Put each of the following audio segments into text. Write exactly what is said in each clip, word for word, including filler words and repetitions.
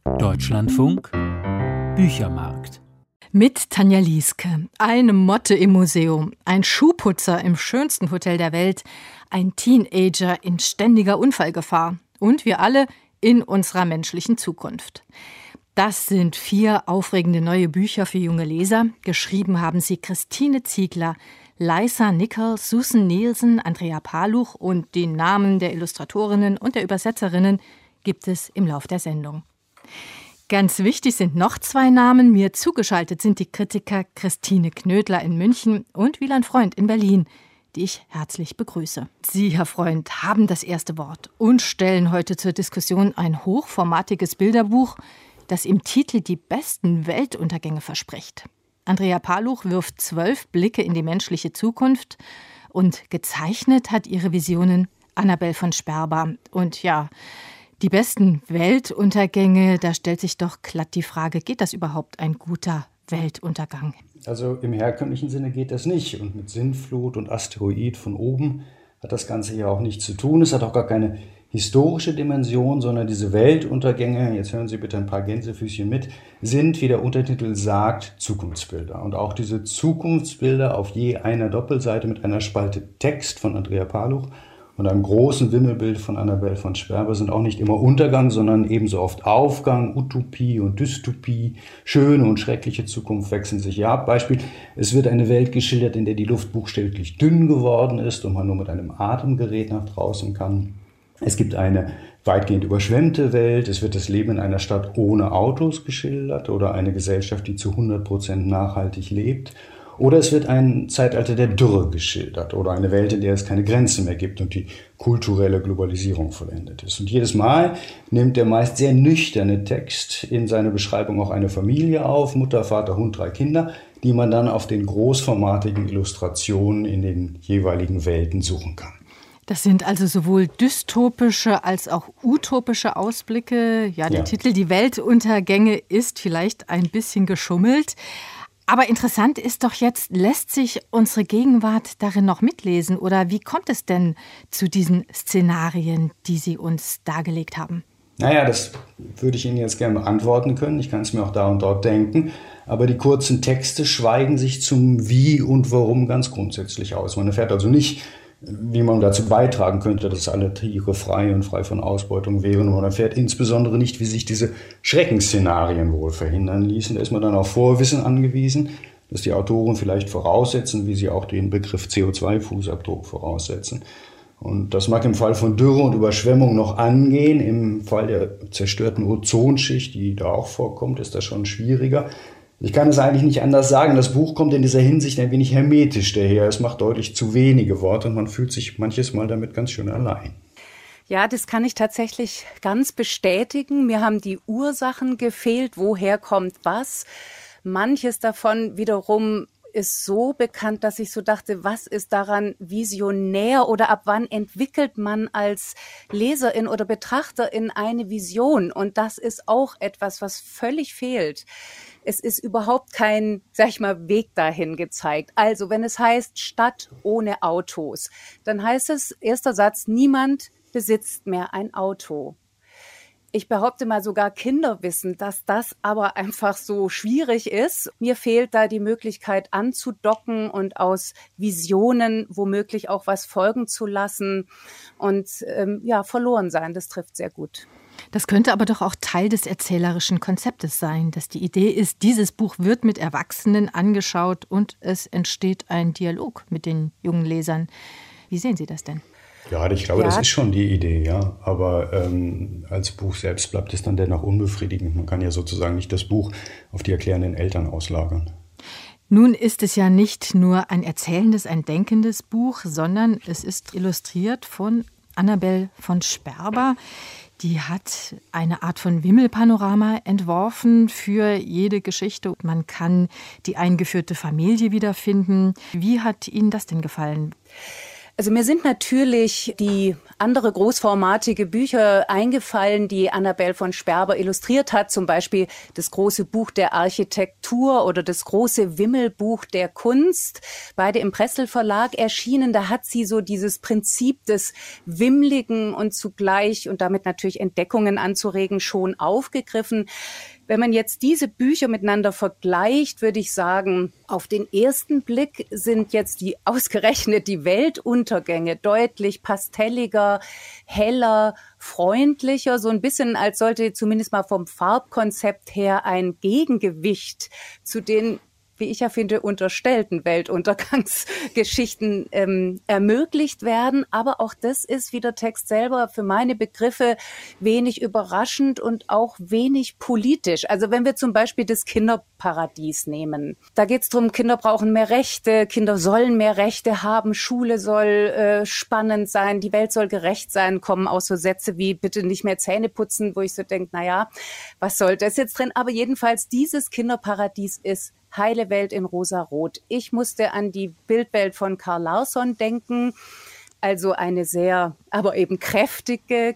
Deutschlandfunk Büchermarkt. Mit Tanja Lieske. Eine Motte im Museum, ein Schuhputzer im schönsten Hotel der Welt, ein Teenager in ständiger Unfallgefahr und wir alle in unserer menschlichen Zukunft. Das sind vier aufregende neue Bücher für junge Leser. Geschrieben haben sie Christine Ziegler, Liza Nickel, Susan Nielsen, Andrea Paluch und die Namen der Illustratorinnen und der Übersetzerinnen gibt es im Lauf der Sendung. Ganz wichtig sind noch zwei Namen. Mir zugeschaltet sind die Kritiker Christine Knödler in München und Wieland Freund in Berlin, die ich herzlich begrüße. Sie, Herr Freund, haben das erste Wort und stellen heute zur Diskussion ein hochformatiges Bilderbuch, das im Titel die besten Weltuntergänge verspricht. Andrea Paluch wirft zwölf Blicke in die menschliche Zukunft und gezeichnet hat ihre Visionen Annabel von Sperber. Und ja, die besten Weltuntergänge, da stellt sich doch glatt die Frage, geht das überhaupt ein guter Weltuntergang? Also im herkömmlichen Sinne geht das nicht. Und mit Sintflut und Asteroid von oben hat das Ganze ja auch nichts zu tun. Es hat auch gar keine historische Dimension, sondern diese Weltuntergänge, jetzt hören Sie bitte ein paar Gänsefüßchen mit, sind, wie der Untertitel sagt, Zukunftsbilder. Und auch diese Zukunftsbilder auf je einer Doppelseite mit einer Spalte Text von Andrea Paluch und einem großen Wimmelbild von Annabel von Sperber sind auch nicht immer Untergang, sondern ebenso oft Aufgang, Utopie und Dystopie. Schöne und schreckliche Zukunft wechseln sich hier ab. Beispiel, es wird eine Welt geschildert, in der die Luft buchstäblich dünn geworden ist und man nur mit einem Atemgerät nach draußen kann. Es gibt eine weitgehend überschwemmte Welt. Es wird das Leben in einer Stadt ohne Autos geschildert oder eine Gesellschaft, die zu hundert Prozent nachhaltig lebt. Oder es wird ein Zeitalter der Dürre geschildert oder eine Welt, in der es keine Grenzen mehr gibt und die kulturelle Globalisierung vollendet ist. Und jedes Mal nimmt der meist sehr nüchterne Text in seine Beschreibung auch eine Familie auf, Mutter, Vater, Hund, drei Kinder, die man dann auf den großformatigen Illustrationen in den jeweiligen Welten suchen kann. Das sind also sowohl dystopische als auch utopische Ausblicke. Ja, der Ja. Titel Die Weltuntergänge ist vielleicht ein bisschen geschummelt. Aber interessant ist doch jetzt, lässt sich unsere Gegenwart darin noch mitlesen? Oder wie kommt es denn zu diesen Szenarien, die Sie uns dargelegt haben? Naja, das würde ich Ihnen jetzt gerne beantworten können. Ich kann es mir auch da und dort denken. Aber die kurzen Texte schweigen sich zum Wie und Warum ganz grundsätzlich aus. Man erfährt also nicht, wie man dazu beitragen könnte, dass alle Tiere frei und frei von Ausbeutung wären. Man erfährt insbesondere nicht, wie sich diese Schreckensszenarien wohl verhindern ließen. Da ist man dann auf Vorwissen angewiesen, dass die Autoren vielleicht voraussetzen, wie sie auch den Begriff C O zwei Fußabdruck voraussetzen. Und das mag im Fall von Dürre und Überschwemmung noch angehen. Im Fall der zerstörten Ozonschicht, die da auch vorkommt, ist das schon schwieriger. Ich kann es eigentlich nicht anders sagen. Das Buch kommt in dieser Hinsicht ein wenig hermetisch daher. Es macht deutlich zu wenige Worte und man fühlt sich manches Mal damit ganz schön allein. Ja, das kann ich tatsächlich ganz bestätigen. Mir haben die Ursachen gefehlt. Woher kommt was? Manches davon wiederum ist so bekannt, dass ich so dachte, was ist daran visionär oder ab wann entwickelt man als Leserin oder Betrachterin eine Vision? Und das ist auch etwas, was völlig fehlt. Es ist überhaupt kein, sag ich mal, Weg dahin gezeigt. Also, wenn es heißt Stadt ohne Autos, dann heißt es, erster Satz, niemand besitzt mehr ein Auto. Ich behaupte mal, sogar Kinder wissen, dass das aber einfach so schwierig ist. Mir fehlt da die Möglichkeit anzudocken und aus Visionen womöglich auch was folgen zu lassen und ähm, ja, verloren sein. Das trifft sehr gut. Das könnte aber doch auch Teil des erzählerischen Konzeptes sein, dass die Idee ist, dieses Buch wird mit Erwachsenen angeschaut und es entsteht ein Dialog mit den jungen Lesern. Wie sehen Sie das denn? Ja, ich glaube, Ja. das ist schon die Idee, ja. Aber ähm, als Buch selbst bleibt es dann dennoch unbefriedigend. Man kann ja sozusagen nicht das Buch auf die erklärenden Eltern auslagern. Nun ist es ja nicht nur ein erzählendes, ein denkendes Buch, sondern es ist illustriert von Annabel von Sperber. Die hat eine Art von Wimmelpanorama entworfen für jede Geschichte. Man kann die eingeführte Familie wiederfinden. Wie hat Ihnen das denn gefallen? Also mir sind natürlich die andere großformatige Bücher eingefallen, die Annabel von Sperber illustriert hat, zum Beispiel das große Buch der Architektur oder das große Wimmelbuch der Kunst, beide im Pressel Verlag erschienen. Da hat sie so dieses Prinzip des Wimmligen und zugleich und damit natürlich Entdeckungen anzuregen schon aufgegriffen. Wenn man jetzt diese Bücher miteinander vergleicht, würde ich sagen, auf den ersten Blick sind jetzt die ausgerechnet die Weltuntergänge deutlich pastelliger, heller, freundlicher, so ein bisschen als sollte zumindest mal vom Farbkonzept her ein Gegengewicht zu den, wie ich ja finde, unterstellten Weltuntergangsgeschichten ähm, ermöglicht werden. Aber auch das ist, wie der Text selber, für meine Begriffe wenig überraschend und auch wenig politisch. Also wenn wir zum Beispiel das Kinderparadies nehmen, da geht es darum, Kinder brauchen mehr Rechte, Kinder sollen mehr Rechte haben, Schule soll äh, spannend sein, die Welt soll gerecht sein, kommen auch so Sätze wie bitte nicht mehr Zähne putzen, wo ich so denke, naja, was soll das jetzt drin? Aber jedenfalls, dieses Kinderparadies ist heile Welt in rosa-rot. Ich musste an die Bildwelt von Carl Larsson denken, also eine sehr, aber eben kräftige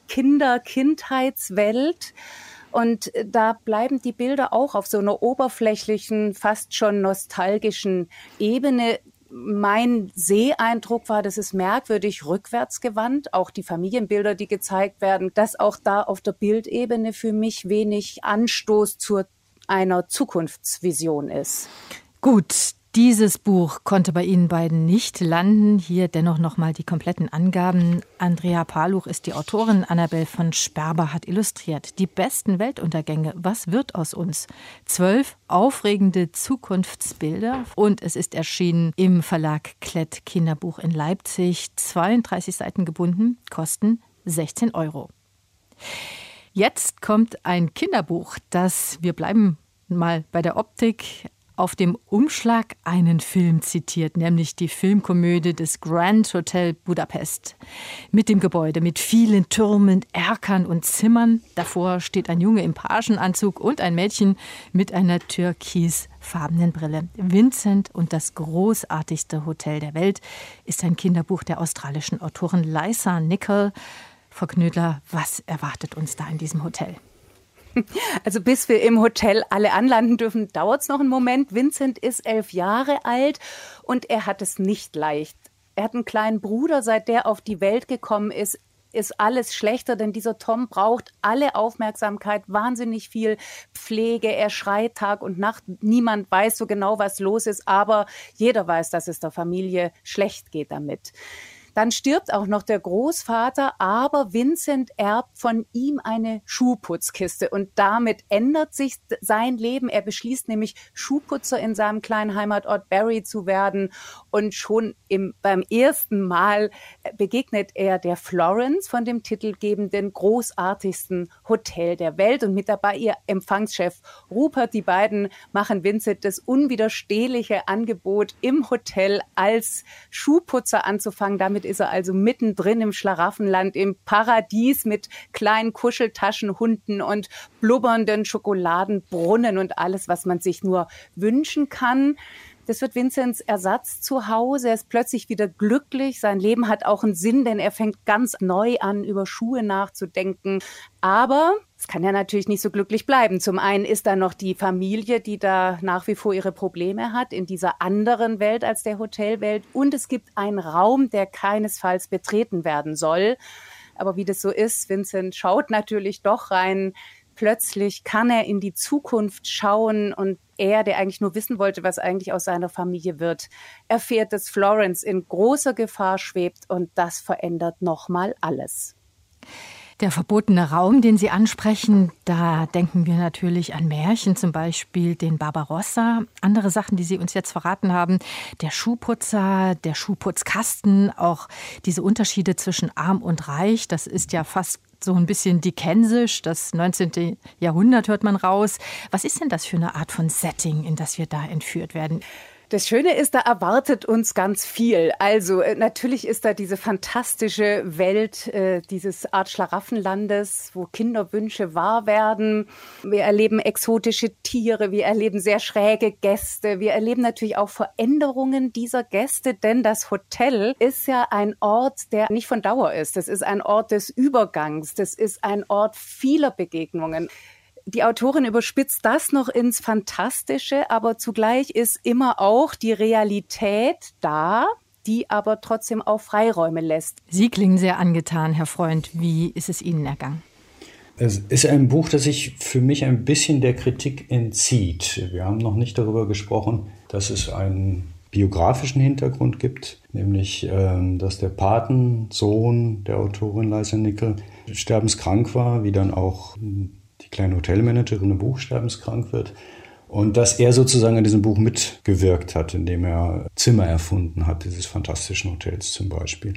Kinder-Kindheitswelt. Und da bleiben die Bilder auch auf so einer oberflächlichen, fast schon nostalgischen Ebene. Mein Seheindruck war, das ist merkwürdig rückwärtsgewandt. Auch die Familienbilder, die gezeigt werden, dass auch da auf der Bildebene für mich wenig Anstoß zur einer Zukunftsvision ist. Gut, dieses Buch konnte bei Ihnen beiden nicht landen. Hier dennoch nochmal die kompletten Angaben. Andrea Paluch ist die Autorin, Annabel von Sperber hat illustriert. Die besten Weltuntergänge, was wird aus uns? Zwölf aufregende Zukunftsbilder und es ist erschienen im Verlag Klett Kinderbuch in Leipzig. zweiunddreißig Seiten gebunden, kosten sechzehn Euro. Jetzt kommt ein Kinderbuch, das, wir bleiben mal bei der Optik, auf dem Umschlag einen Film zitiert, nämlich die Filmkomödie des Grand Hotel Budapest. Mit dem Gebäude, mit vielen Türmen, Erkern und Zimmern. Davor steht ein Junge im Pagenanzug und ein Mädchen mit einer türkisfarbenen Brille. Vincent und das großartigste Hotel der Welt ist ein Kinderbuch der australischen Autorin Liza Nichol. Frau Knödler, was erwartet uns da in diesem Hotel? Also bis wir im Hotel alle anlanden dürfen, dauert es noch einen Moment. Vincent ist elf Jahre alt und er hat es nicht leicht. Er hat einen kleinen Bruder, seit der auf die Welt gekommen ist, ist alles schlechter, denn dieser Tom braucht alle Aufmerksamkeit, wahnsinnig viel Pflege, er schreit Tag und Nacht, niemand weiß so genau, was los ist, aber jeder weiß, dass es der Familie schlecht geht damit. Dann stirbt auch noch der Großvater, aber Vincent erbt von ihm eine Schuhputzkiste und damit ändert sich sein Leben. Er beschließt nämlich, Schuhputzer in seinem kleinen Heimatort Barry zu werden und schon im, beim ersten Mal begegnet er der Florence von dem titelgebenden großartigsten Hotel der Welt und mit dabei ihr Empfangschef Rupert. Die beiden machen Vincent das unwiderstehliche Angebot, im Hotel als Schuhputzer anzufangen. Damit ist er also mittendrin im Schlaraffenland, im Paradies mit kleinen Kuscheltaschenhunden und blubbernden Schokoladenbrunnen und alles, was man sich nur wünschen kann. Das wird Vincents Ersatz zu Hause. Er ist plötzlich wieder glücklich. Sein Leben hat auch einen Sinn, denn er fängt ganz neu an, über Schuhe nachzudenken. Aber es kann ja natürlich nicht so glücklich bleiben. Zum einen ist da noch die Familie, die da nach wie vor ihre Probleme hat, in dieser anderen Welt als der Hotelwelt. Und es gibt einen Raum, der keinesfalls betreten werden soll. Aber wie das so ist, Vincent schaut natürlich doch rein. Plötzlich kann er in die Zukunft schauen und er, der eigentlich nur wissen wollte, was eigentlich aus seiner Familie wird, erfährt, dass Florence in großer Gefahr schwebt und das verändert nochmal alles. Der verbotene Raum, den Sie ansprechen, da denken wir natürlich an Märchen, zum Beispiel den Barbarossa. Andere Sachen, die Sie uns jetzt verraten haben, der Schuhputzer, der Schuhputzkasten, auch diese Unterschiede zwischen arm und reich, das ist ja fast so ein bisschen dickensisch, das neunzehnte Jahrhundert hört man raus. Was ist denn das für eine Art von Setting, in das wir da entführt werden? Das Schöne ist, da erwartet uns ganz viel. Also äh, natürlich ist da diese fantastische Welt äh, dieses Art Schlaraffenlandes, wo Kinderwünsche wahr werden. Wir erleben exotische Tiere, wir erleben sehr schräge Gäste. Wir erleben natürlich auch Veränderungen dieser Gäste, denn das Hotel ist ja ein Ort, der nicht von Dauer ist. Das ist ein Ort des Übergangs. Das ist ein Ort vieler Begegnungen. Die Autorin überspitzt das noch ins Fantastische, aber zugleich ist immer auch die Realität da, die aber trotzdem auch Freiräume lässt. Sie klingen sehr angetan, Herr Freund. Wie ist es Ihnen ergangen? Es ist ein Buch, das sich für mich ein bisschen der Kritik entzieht. Wir haben noch nicht darüber gesprochen, dass es einen biografischen Hintergrund gibt, nämlich ähm, dass der Patensohn der Autorin Liza Nickel sterbenskrank war, wie dann auch die kleine Hotelmanagerin im Buch sterbenskrank wird. Und dass er sozusagen an diesem Buch mitgewirkt hat, indem er Zimmer erfunden hat, dieses fantastischen Hotels zum Beispiel.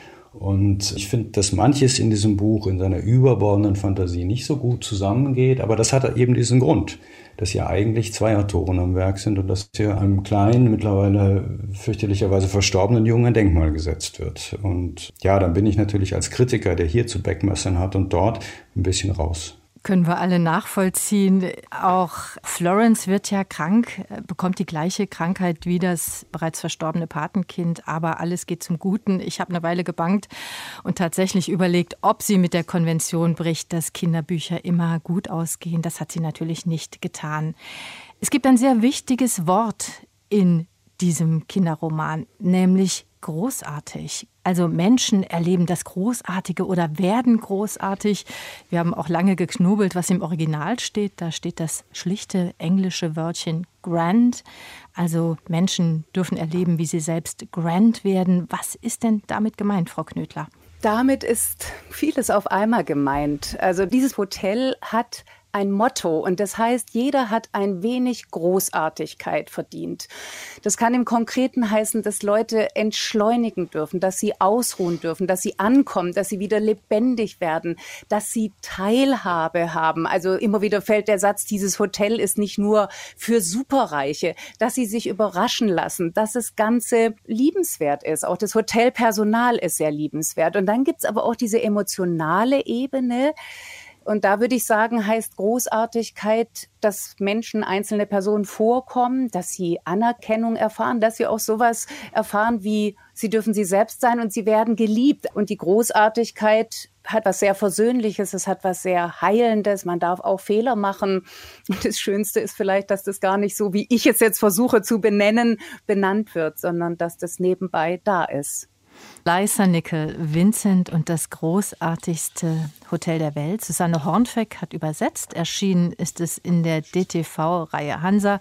Und ich finde, dass manches in diesem Buch in seiner überbordenden Fantasie nicht so gut zusammengeht, aber das hat eben diesen Grund, dass hier eigentlich zwei Autoren am Werk sind und dass hier einem kleinen, mittlerweile fürchterlicherweise verstorbenen Jungen ein Denkmal gesetzt wird. Und ja, dann bin ich natürlich als Kritiker, der hier zu Backmessern hat und dort, ein bisschen raus. Können wir alle nachvollziehen. Auch Florence wird ja krank, bekommt die gleiche Krankheit wie das bereits verstorbene Patenkind, aber alles geht zum Guten. Ich habe eine Weile gebangt und tatsächlich überlegt, ob sie mit der Konvention bricht, dass Kinderbücher immer gut ausgehen. Das hat sie natürlich nicht getan. Es gibt ein sehr wichtiges Wort in diesem Kinderroman, nämlich großartig. Also Menschen erleben das Großartige oder werden großartig. Wir haben auch lange geknobelt, was im Original steht. Da steht das schlichte englische Wörtchen grand. Also Menschen dürfen erleben, wie sie selbst grand werden. Was ist denn damit gemeint, Frau Knödler? Damit ist vieles auf einmal gemeint. Also dieses Hotel hat ein Motto und das heißt, jeder hat ein wenig Großartigkeit verdient. Das kann im Konkreten heißen, dass Leute entschleunigen dürfen, dass sie ausruhen dürfen, dass sie ankommen, dass sie wieder lebendig werden, dass sie Teilhabe haben. Also immer wieder fällt der Satz, dieses Hotel ist nicht nur für Superreiche, dass sie sich überraschen lassen, dass das Ganze liebenswert ist. Auch das Hotelpersonal ist sehr liebenswert. Und dann gibt's aber auch diese emotionale Ebene. Und da würde ich sagen, heißt Großartigkeit, dass Menschen, einzelne Personen vorkommen, dass sie Anerkennung erfahren, dass sie auch sowas erfahren wie, sie dürfen sie selbst sein und sie werden geliebt. Und die Großartigkeit hat was sehr Versöhnliches, es hat was sehr Heilendes, man darf auch Fehler machen. Und das Schönste ist vielleicht, dass das gar nicht so, wie ich es jetzt versuche zu benennen, benannt wird, sondern dass das nebenbei da ist. Liza Nickel, Vincent und das großartigste Hotel der Welt. Susanne Hornfeck hat übersetzt. Erschienen ist es in der D T V-Reihe Hansa.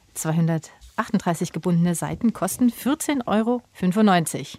zweihundertachtunddreißig gebundene Seiten kosten vierzehn Euro fünfundneunzig.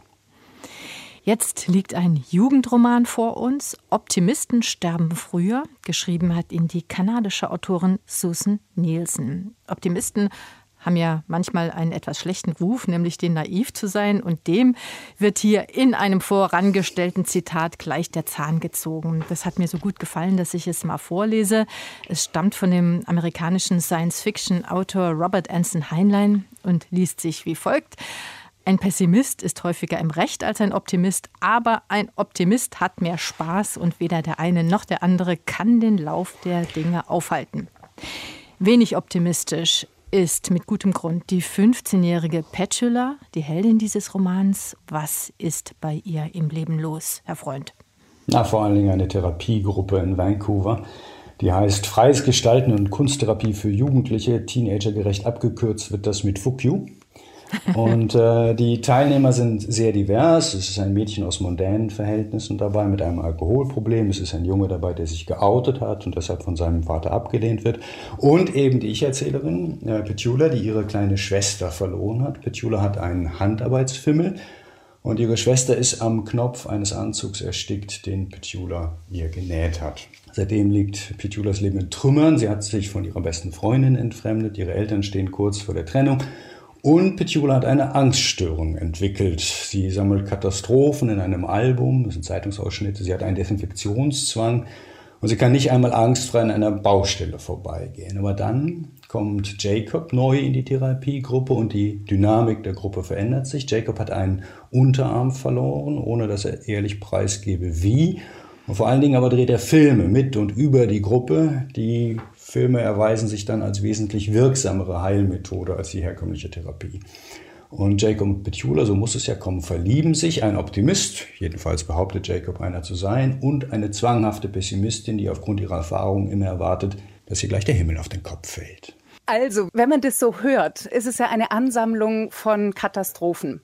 Jetzt liegt ein Jugendroman vor uns. Optimisten sterben früher. Geschrieben hat ihn die kanadische Autorin Susan Nielsen. Optimisten haben ja manchmal einen etwas schlechten Ruf, nämlich den naiv zu sein. Und dem wird hier in einem vorangestellten Zitat gleich der Zahn gezogen. Das hat mir so gut gefallen, dass ich es mal vorlese. Es stammt von dem amerikanischen Science-Fiction-Autor Robert Anson Heinlein und liest sich wie folgt. Ein Pessimist ist häufiger im Recht als ein Optimist, aber ein Optimist hat mehr Spaß und weder der eine noch der andere kann den Lauf der Dinge aufhalten. Wenig optimistisch ist mit gutem Grund die fünfzehnjährige Petula, die Heldin dieses Romans. Was ist bei ihr im Leben los, Herr Freund? Na, vor allen Dingen eine Therapiegruppe in Vancouver, die heißt Freies Gestalten und Kunsttherapie für Jugendliche, teenagergerecht abgekürzt wird das mit Fuck You. Und äh, die Teilnehmer sind sehr divers. Es ist ein Mädchen aus mondänen Verhältnissen dabei mit einem Alkoholproblem. Es ist ein Junge dabei, der sich geoutet hat und deshalb von seinem Vater abgelehnt wird. Und eben die Ich-Erzählerin, äh, Petula, die ihre kleine Schwester verloren hat. Petula hat einen Handarbeitsfimmel und ihre Schwester ist am Knopf eines Anzugs erstickt, den Petula ihr genäht hat. Seitdem liegt Petulas Leben in Trümmern. Sie hat sich von ihrer besten Freundin entfremdet. Ihre Eltern stehen kurz vor der Trennung. Und Petula hat eine Angststörung entwickelt. Sie sammelt Katastrophen in einem Album, das sind Zeitungsausschnitte. Sie hat einen Desinfektionszwang Und sie kann nicht einmal angstfrei an einer Baustelle vorbeigehen. Aber dann kommt Jacob neu in die Therapiegruppe und die Dynamik der Gruppe verändert sich. Jacob hat einen Unterarm verloren, ohne dass er ehrlich preisgebe, wie. Und vor allen Dingen aber dreht er Filme mit und über die Gruppe. Die Filme erweisen sich dann als wesentlich wirksamere Heilmethode als die herkömmliche Therapie. Und Jacob und Petula, so muss es ja kommen, verlieben sich. Ein Optimist, jedenfalls behauptet Jacob einer zu sein, und eine zwanghafte Pessimistin, die aufgrund ihrer Erfahrungen immer erwartet, dass ihr gleich der Himmel auf den Kopf fällt. Also, wenn man das so hört, ist es ja eine Ansammlung von Katastrophen.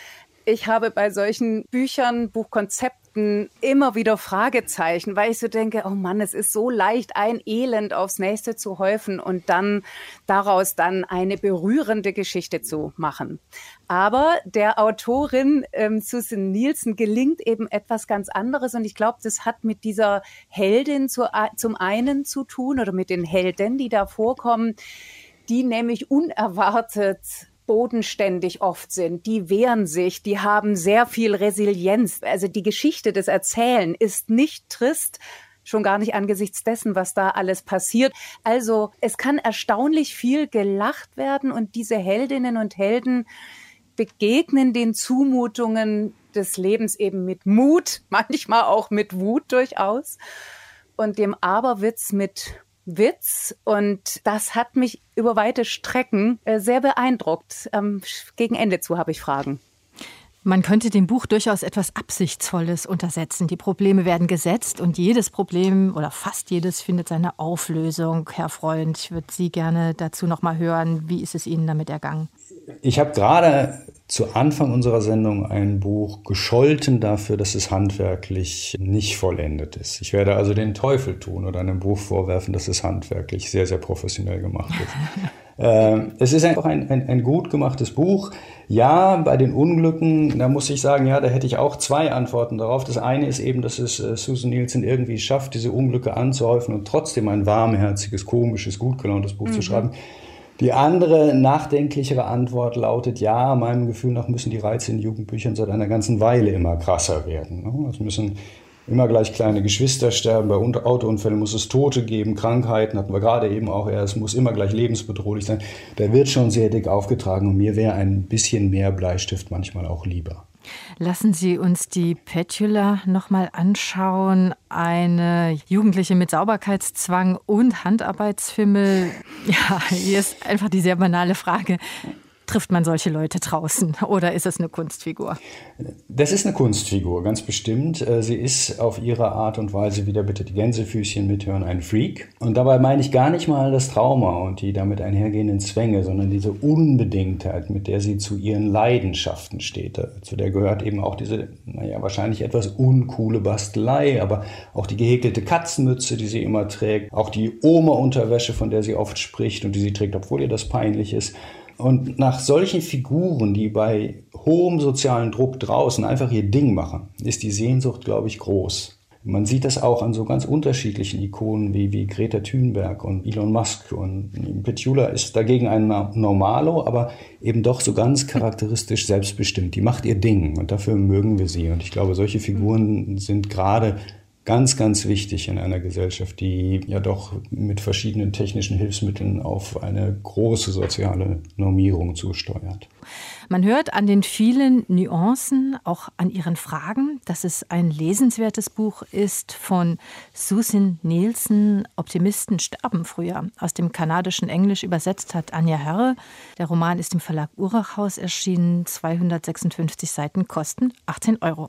Ich habe bei solchen Büchern, Buchkonzepten immer wieder Fragezeichen, weil ich so denke, oh Mann, es ist so leicht, ein Elend aufs nächste zu häufen und dann daraus dann eine berührende Geschichte zu machen. Aber der Autorin ähm, Susan Nielsen gelingt eben etwas ganz anderes und ich glaube, das hat mit dieser Heldin zu, zum einen zu tun oder mit den Helden, die da vorkommen, die nämlich unerwartet bodenständig oft sind, die wehren sich, die haben sehr viel Resilienz. Also die Geschichte des Erzählen ist nicht trist, schon gar nicht angesichts dessen, was da alles passiert. Also es kann erstaunlich viel gelacht werden und diese Heldinnen und Helden begegnen den Zumutungen des Lebens eben mit Mut, manchmal auch mit Wut durchaus und dem Aberwitz mit Witz, und das hat mich über weite Strecken äh, sehr beeindruckt. Ähm, gegen Ende zu habe ich Fragen. Man könnte dem Buch durchaus etwas Absichtsvolles untersetzen. Die Probleme werden gesetzt und jedes Problem oder fast jedes findet seine Auflösung. Herr Freund, ich würde Sie gerne dazu noch mal hören. Wie ist es Ihnen damit ergangen? Ich habe gerade zu Anfang unserer Sendung ein Buch gescholten dafür, dass es handwerklich nicht vollendet ist. Ich werde also den Teufel tun oder einem Buch vorwerfen, dass es handwerklich sehr, sehr professionell gemacht ist. äh, es ist einfach ein, ein, ein gut gemachtes Buch. Ja, bei den Unglücken, da muss ich sagen, ja, da hätte ich auch zwei Antworten darauf. Das eine ist eben, dass es äh, Susan Nielsen irgendwie schafft, diese Unglücke anzuhäufen und trotzdem ein warmherziges, komisches, gut gelauntes Buch mhm. zu schreiben. Die andere, nachdenklichere Antwort lautet, ja, meinem Gefühl nach müssen die Reize in Jugendbüchern seit einer ganzen Weile immer krasser werden. Es müssen immer gleich kleine Geschwister sterben, bei Autounfällen muss es Tote geben, Krankheiten hatten wir gerade eben auch, es muss immer gleich lebensbedrohlich sein. Da wird schon sehr dick aufgetragen und mir wäre ein bisschen mehr Bleistift manchmal auch lieber. Lassen Sie uns die Petula noch mal anschauen. Eine Jugendliche mit Sauberkeitszwang und Handarbeitsfimmel. Ja, hier ist einfach die sehr banale Frage. Trifft man solche Leute draußen oder ist es eine Kunstfigur? Das ist eine Kunstfigur, ganz bestimmt. Sie ist auf ihre Art und Weise, wieder bitte die Gänsefüßchen mithören, ein Freak. Und dabei meine ich gar nicht mal das Trauma und die damit einhergehenden Zwänge, sondern diese Unbedingtheit, mit der sie zu ihren Leidenschaften steht. Zu der gehört eben auch diese, naja, wahrscheinlich etwas uncoole Bastelei, aber auch die gehäkelte Katzenmütze, die sie immer trägt, auch die Oma-Unterwäsche, von der sie oft spricht und die sie trägt, obwohl ihr das peinlich ist. Und nach solchen Figuren, die bei hohem sozialen Druck draußen einfach ihr Ding machen, ist die Sehnsucht, glaube ich, groß. Man sieht das auch an so ganz unterschiedlichen Ikonen wie, wie Greta Thunberg und Elon Musk. Und Petula ist dagegen ein Normalo, aber eben doch so ganz charakteristisch selbstbestimmt. Die macht ihr Ding und dafür mögen wir sie. Und ich glaube, solche Figuren sind gerade ganz, ganz wichtig in einer Gesellschaft, die ja doch mit verschiedenen technischen Hilfsmitteln auf eine große soziale Normierung zusteuert. Man hört an den vielen Nuancen, auch an Ihren Fragen, dass es ein lesenswertes Buch ist von Susan Nielsen. Optimisten sterben früher. Aus dem kanadischen Englisch übersetzt hat Anja Herre. Der Roman ist im Verlag Urachhaus erschienen. zweihundertsechsundfünfzig Seiten kosten achtzehn Euro.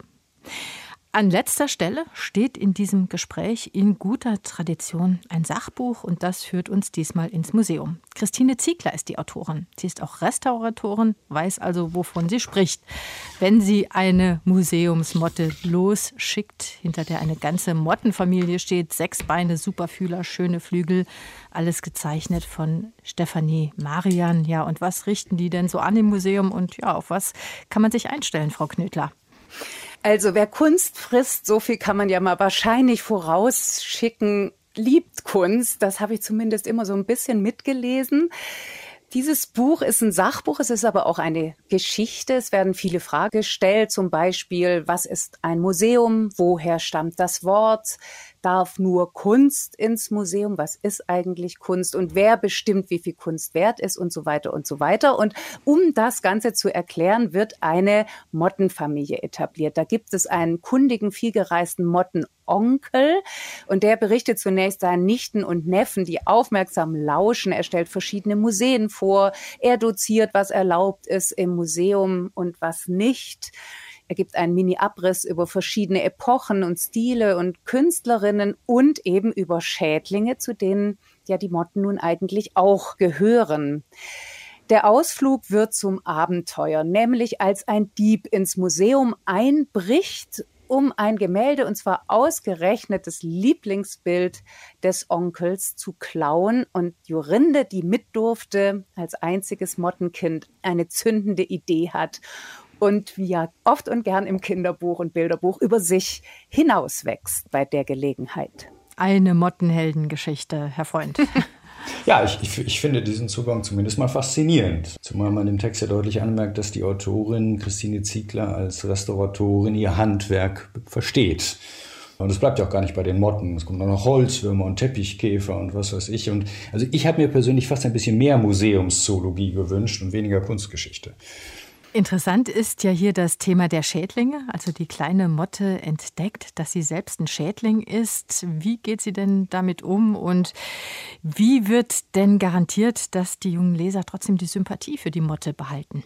An letzter Stelle steht in diesem Gespräch in guter Tradition ein Sachbuch und das führt uns diesmal ins Museum. Christine Ziegler ist die Autorin. Sie ist auch Restauratorin, weiß also, wovon sie spricht. Wenn sie eine Museumsmotte losschickt, hinter der eine ganze Mottenfamilie steht, sechs Beine, Superfühler, schöne Flügel, alles gezeichnet von Stefanie Marian. Ja, und was richten die denn so an im Museum und ja, auf was kann man sich einstellen, Frau Knödler? Also wer Kunst frisst, so viel kann man ja mal wahrscheinlich vorausschicken, liebt Kunst. Das habe ich zumindest immer so ein bisschen mitgelesen. Dieses Buch ist ein Sachbuch, es ist aber auch eine Geschichte. Es werden viele Fragen gestellt, zum Beispiel, was ist ein Museum, woher stammt das Wort? darf nur Kunst ins Museum? Was ist eigentlich Kunst? Und wer bestimmt, wie viel Kunst wert ist und so weiter und so weiter. Und um das Ganze zu erklären, wird eine Mottenfamilie etabliert. Da gibt es einen kundigen, vielgereisten Mottenonkel und der berichtet zunächst seinen Nichten und Neffen, die aufmerksam lauschen. Er stellt verschiedene Museen vor. Er doziert, was erlaubt ist im Museum und was nicht. Er gibt einen Mini-Abriss über verschiedene Epochen und Stile und Künstlerinnen und eben über Schädlinge, zu denen ja die Motten nun eigentlich auch gehören. Der Ausflug wird zum Abenteuer, nämlich als ein Dieb ins Museum einbricht, um ein Gemälde, und zwar ausgerechnet das Lieblingsbild des Onkels, zu klauen. Und Jorinde, die mit durfte, als einziges Mottenkind eine zündende Idee hat und wie ja oft und gern im Kinderbuch und Bilderbuch über sich hinauswächst bei der Gelegenheit. Eine Mottenheldengeschichte, Herr Freund. Ja, ich, ich, ich finde diesen Zugang zumindest mal faszinierend. Zumal man im Text ja deutlich anmerkt, dass die Autorin Christine Ziegler als Restauratorin ihr Handwerk versteht. Und es bleibt ja auch gar nicht bei den Motten. Es kommt auch noch Holzwürmer und Teppichkäfer und was weiß ich. Und also ich habe mir persönlich fast ein bisschen mehr Museumszoologie gewünscht und weniger Kunstgeschichte. Interessant ist ja hier das Thema der Schädlinge. Also die kleine Motte entdeckt, dass sie selbst ein Schädling ist. Wie geht sie denn damit um? Und wie wird denn garantiert, dass die jungen Leser trotzdem die Sympathie für die Motte behalten?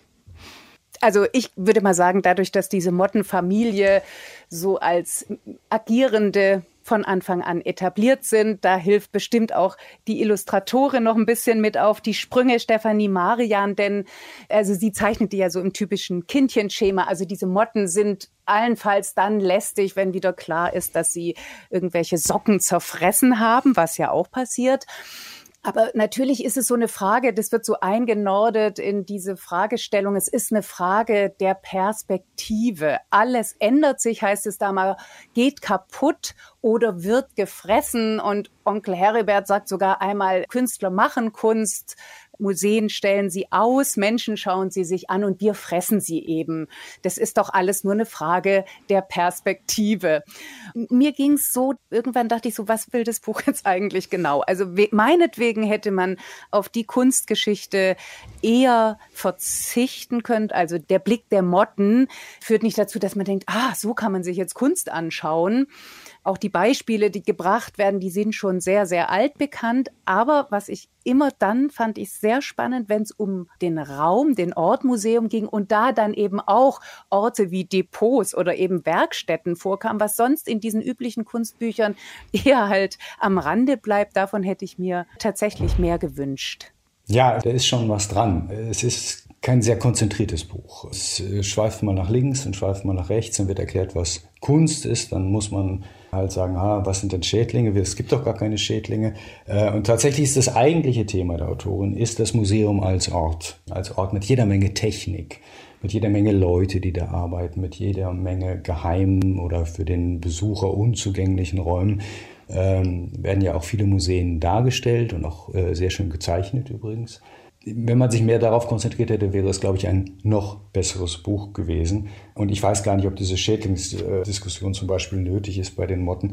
Also ich würde mal sagen, dadurch, dass diese Mottenfamilie so als agierende von Anfang an etabliert sind. Da hilft bestimmt auch die Illustratorin noch ein bisschen mit auf die Sprünge, Stefanie Marian, denn also sie zeichnet die ja so im typischen Kindchenschema. Also diese Motten sind allenfalls dann lästig, wenn wieder klar ist, dass sie irgendwelche Socken zerfressen haben, was ja auch passiert. Aber natürlich ist es so eine Frage, das wird so eingenordet in diese Fragestellung. Es ist eine Frage der Perspektive. Alles ändert sich, heißt es da mal, geht kaputt oder wird gefressen. Und Onkel Heribert sagt sogar einmal, Künstler machen Kunst, Museen stellen sie aus, Menschen schauen sie sich an und wir fressen sie eben. Das ist doch alles nur eine Frage der Perspektive. Mir ging es so, irgendwann dachte ich so, was will das Buch jetzt eigentlich genau? Also meinetwegen hätte man auf die Kunstgeschichte eher verzichten können. Also der Blick der Motten führt nicht dazu, dass man denkt, ah, so kann man sich jetzt Kunst anschauen. Auch die Beispiele, die gebracht werden, die sind schon sehr, sehr altbekannt. Aber was ich immer dann fand ich sehr spannend, wenn es um den Raum, den Ort Museum ging und da dann eben auch Orte wie Depots oder eben Werkstätten vorkamen, was sonst in diesen üblichen Kunstbüchern eher halt am Rande bleibt. Davon hätte ich mir tatsächlich mehr gewünscht. Ja, da ist schon was dran. Es ist kein sehr konzentriertes Buch. Es schweift mal nach links und schweift mal nach rechts, dann wird erklärt, was Kunst ist. Dann muss man halt sagen, ah, was sind denn Schädlinge? Es gibt doch gar keine Schädlinge. Und tatsächlich ist das eigentliche Thema der Autorin, ist das Museum als Ort. Als Ort mit jeder Menge Technik, mit jeder Menge Leute, die da arbeiten, mit jeder Menge geheimen oder für den Besucher unzugänglichen Räumen. Ähm, werden ja auch viele Museen dargestellt und auch äh, sehr schön gezeichnet übrigens. Wenn man sich mehr darauf konzentriert hätte, wäre es, glaube ich, ein noch besseres Buch gewesen. Und ich weiß gar nicht, ob diese Schädlingsdiskussion zum Beispiel nötig ist bei den Motten.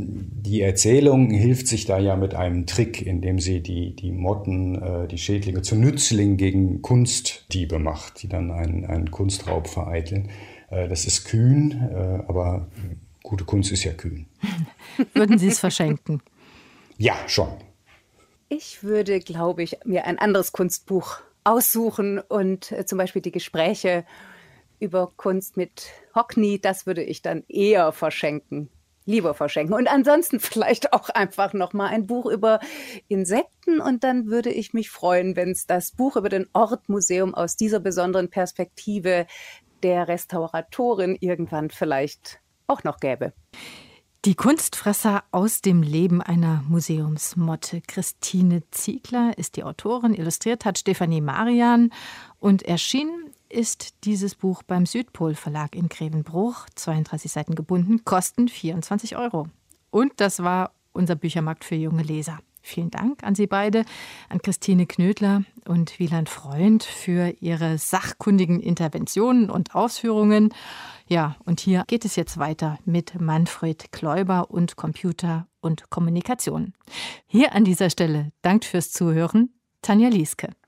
Die Erzählung hilft sich da ja mit einem Trick, indem sie die, die Motten, die Schädlinge zu Nützlingen gegen Kunstdiebe macht, die dann einen, einen Kunstraub vereiteln. Das ist kühn, aber gute Kunst ist ja kühn. Würden Sie es verschenken? Ja, schon. Ich würde, glaube ich, mir ein anderes Kunstbuch aussuchen und äh, zum Beispiel die Gespräche über Kunst mit Hockney, das würde ich dann eher verschenken, lieber verschenken. Und ansonsten vielleicht auch einfach nochmal ein Buch über Insekten und dann würde ich mich freuen, wenn es das Buch über den Ort Museum aus dieser besonderen Perspektive der Restauratorin irgendwann vielleicht auch noch gäbe. Die Kunstfresser aus dem Leben einer Museumsmotte. Christine Ziegler ist die Autorin, illustriert hat Stefanie Marian und erschienen ist dieses Buch beim Südpol Verlag in Grevenbruch, zweiunddreißig Seiten gebunden, kosten vierundzwanzig Euro. Und das war unser Büchermarkt für junge Leser. Vielen Dank an Sie beide, an Christine Knödler und Wieland Freund für Ihre sachkundigen Interventionen und Ausführungen. Ja, und hier geht es jetzt weiter mit Manfred Kläuber und Computer und Kommunikation. Hier an dieser Stelle dankt fürs Zuhören Tanja Lieske.